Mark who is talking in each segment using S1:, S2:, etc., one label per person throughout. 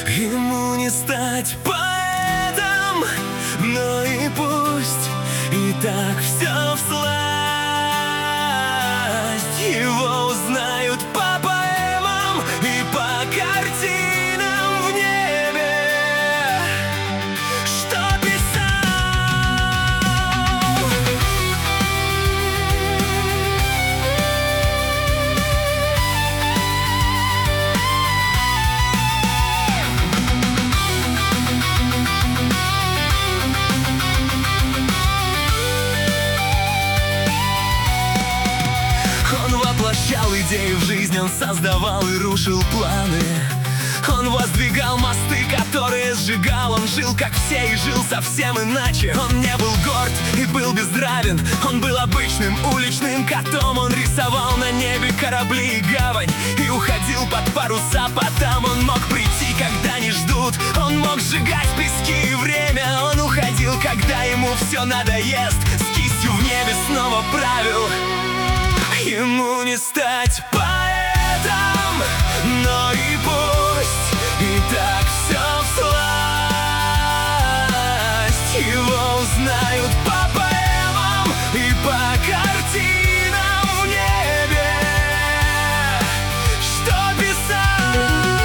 S1: Ему не стать поэтом, но и пусть и так все всласть. Его узнают по поэмам и по картинам в небе, что воплощал идеи в жизнь, он создавал и рушил планы. Он воздвигал мосты, которые сжигал. Он жил как все и жил совсем иначе. Он не был горд и был безнравен. Он был обычным уличным котом. Он рисовал на небе корабли и гавань и уходил под паруса потом. Он мог прийти, когда не ждут. Он мог сжигать пески и время. Он уходил, когда ему все надоест. С кистью в небе снова правил. Ему не стать поэтом, но и пусть и так все всласть. Его узнают по поэмам и по картинам в небе, что писал.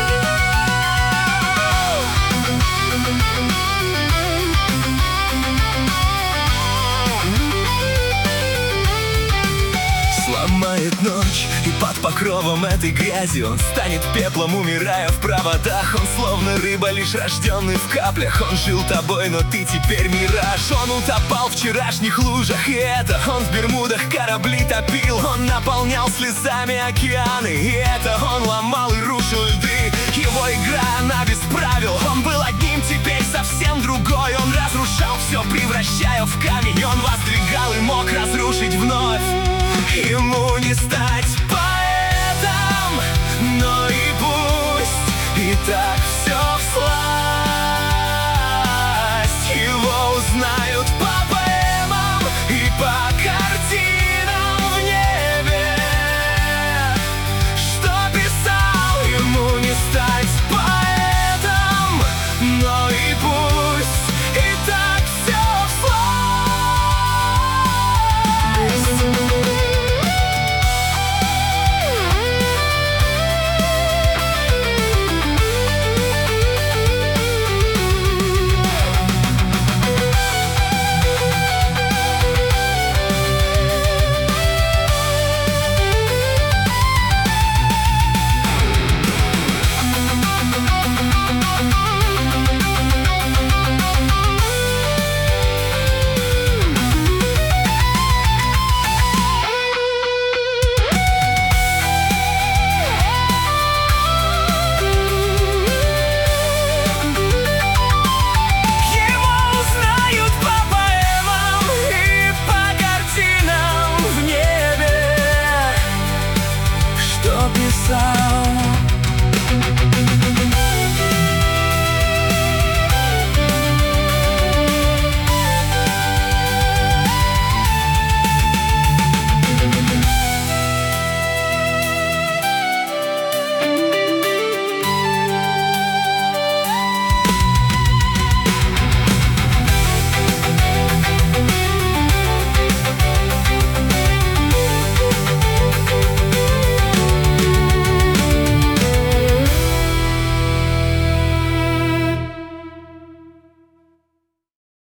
S1: Сломает ночь, и под покровом этой грязи он станет пеплом, умирая в проводах. Он словно рыба, лишь рожденный в каплях. Он жил тобой, но ты теперь мираж. Он утопал в вчерашних лужах, и это он в Бермудах корабли топил. Он наполнял слезами океаны, и это он ломал и рушил льды. Его игра, она без правил. Он был одним, теперь совсем другой. Он разрушал все, превращая в камень. Он воздвигал и мог разрушить вновь. Ему не стать поэтом, но и